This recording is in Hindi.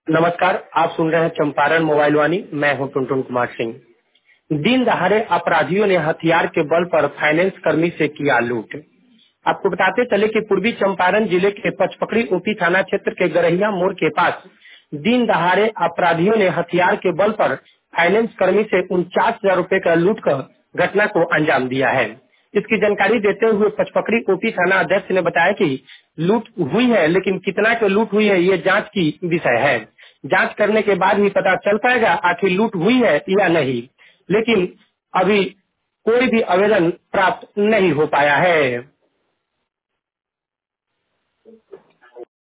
नमस्कार, आप सुन रहे हैं चंपारण मोबाइल वाणी। मैं हूं टुनटुन कुमार सिंह। दिन दहाड़े अपराधियों ने हथियार के बल पर फाइनेंस कर्मी से किया लूट। आपको बताते चले कि पूर्वी चंपारण जिले के पचपकड़ी ओपी थाना क्षेत्र के गरहिया मोड़ के पास दिन दहाड़े अपराधियों ने हथियार के बल पर फाइनेंस कर्मी से 49,000 रूपए का लूट कर घटना को अंजाम दिया है। इसकी जानकारी देते हुए पचपकड़ी ओपी थाना अध्यक्ष ने बताया कि लूट हुई है, लेकिन कितना की लूट हुई है ये जांच की विषय है। जांच करने के बाद ही पता चल पाएगा आखिर लूट हुई है या नहीं, लेकिन अभी कोई भी आवेदन प्राप्त नहीं हो पाया है।